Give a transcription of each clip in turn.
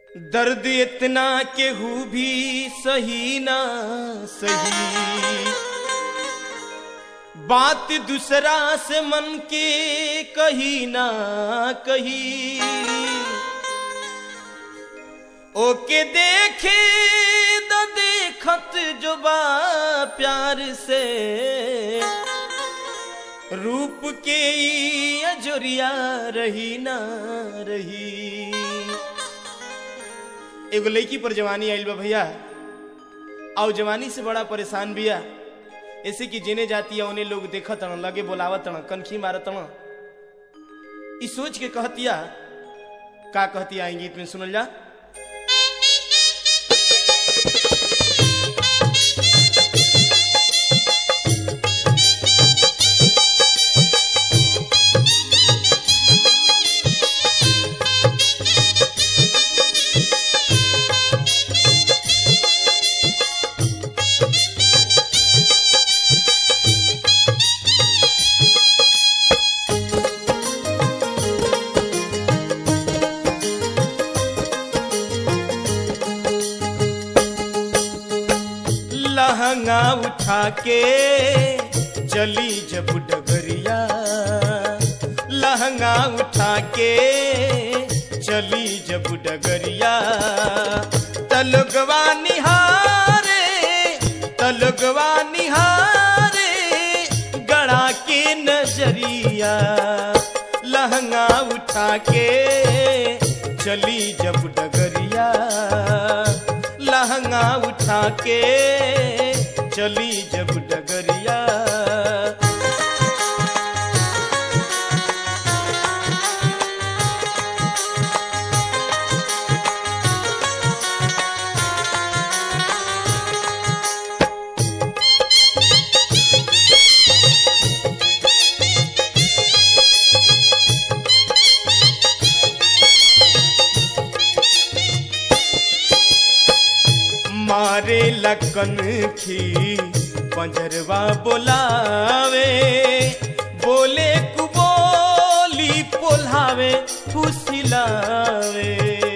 दर्द इतना केहू भी सही ना सही, बात दूसरा से मन के कही ना कही। ओके देखे तो देखत जो बा प्यार से, रूप के अजोरिया रही ना रही। एगो लड़की पर जवानी आइल बा भैया, और जवानी से बड़ा परेशान बिया। ऐसे कि जेने जाती है उन्हें लोग देखत तण, लगे बोलावत तण, कनखी मारत तण। इस सोच के कहतिया, का कहतिया आई गीत में सुनल जा। लहंगा उठा के चली जब डगरिया, लहंगा उठा के चली जब डगरिया। तलगवा निहारे तलगवा निहारे गड़ा के नजरिया। लहंगा उठा के चली जब डगरिया, लहंगा उठा के चली जब डगरिया। मारे लकन की पंजरवा बोलावे, बोले कुबोली पोल्हावे फुसिलावे।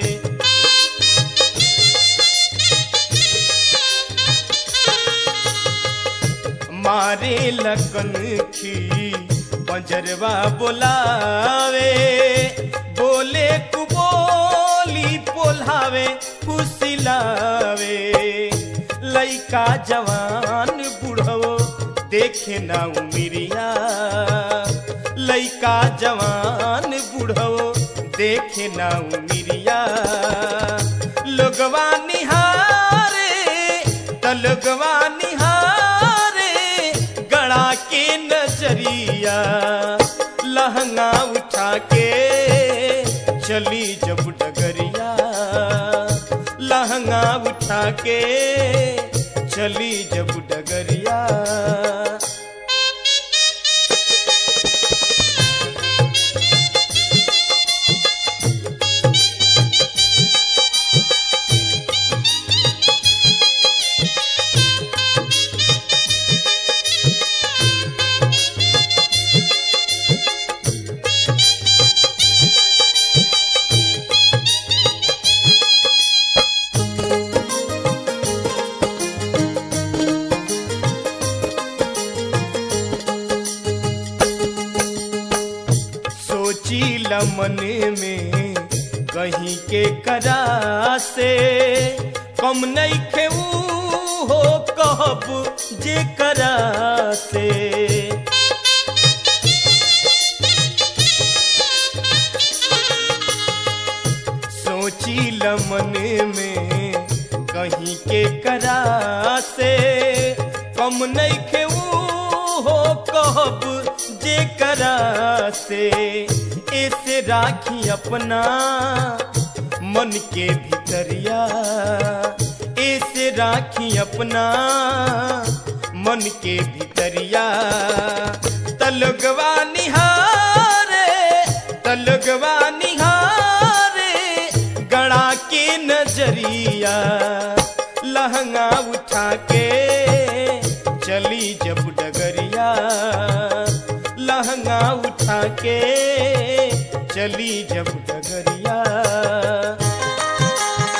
मारे लकन की पंजरवा बोलावे, बोले कुबोली पोल्हावे फुसिलावे। लइका जवान बुढ़वो देखे ना उमिरिया, लइका जवान बुढ़वो देखे ना उमिरिया। लोगवा निहारे तलगवा निहारे गड़ा के नजरिया। लहंगा उठा के चली जब डगरिया, लहंगा उठा के चली जब डगरिया। मन में कहीं के करा से, कम नहीं खेऊ हो कहब जे करा से। सोची मन में कहीं के करा से, कम नहीं खेऊ हो कहब जे करा से। ऐसे राखी अपना मन के भीतरिया, ऐसे राखी अपना मन के भीतरिया। तलगवा निहारे तलगवा निहारे गड़ा के नजरिया। लहंगा उठा के चली जब डगरिया, लहंगा उठा के चली जब डगरिया।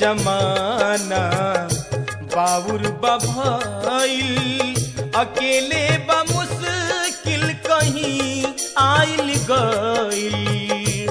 जमाना बाबुर बभइल अकेले बा मुश्किल कहीं आइल गइल।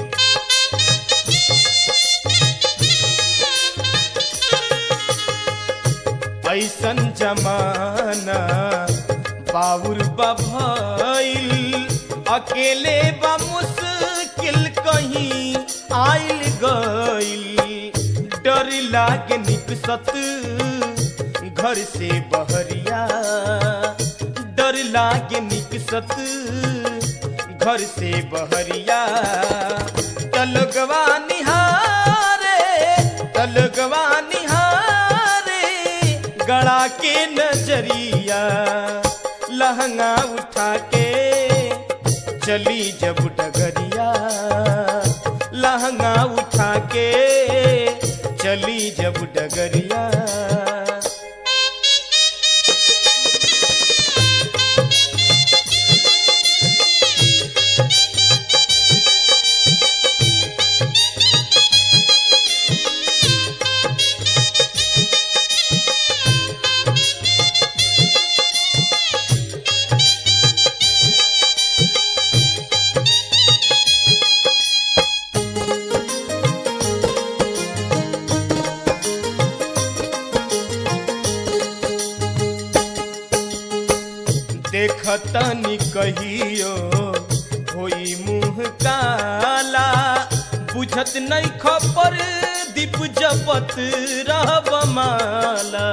ऐसन जमाना बाबुर बभइल अकेले बा मुश्किल कहीं आइल गइल। डर लागे निकसत घर से बहरिया, डर लागे निकसत घर से बहरिया। तलगवा निहारे तलगवा निहारे गड़ा के नजरिया। लहंगा उठा के चली जब डगरिया, लहंगा उठा के चली जब डगरिया। देखतनी कहियो होई मुँह काला, बुझत नहीं खपर दीप जपत रहब माला।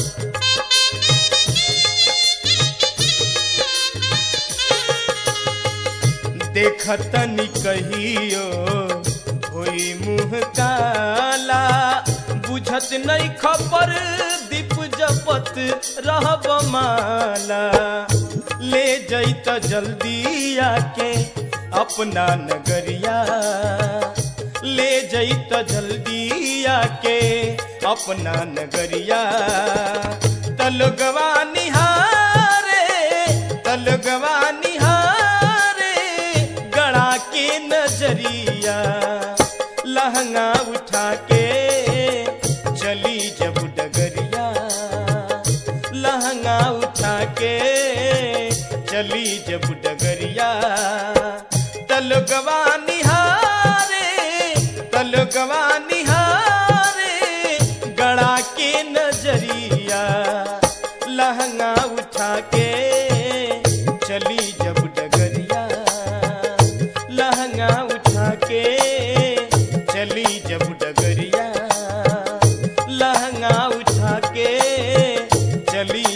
देखतनी कहियो होई मुँह काला, बुझत नहीं खपर दीप जपत रहब माला। ले जैत जल्दी आके अपना नगरिया, ले जैत जल्दी आके अपना नगरिया। तलगवा निहारे तलगवा निहारे गड़ा के नजरिया। लहंगा उठा के चली जब डगरिया, लहंगा उठा के चली जब डगरिया। तलगवा निहारे तलगवा निहारे गड़ा के नजरिया। लहंगा उठा के चली जब डगरिया, लहंगा उठा के चली जब डगरिया, लहंगा उठा के चली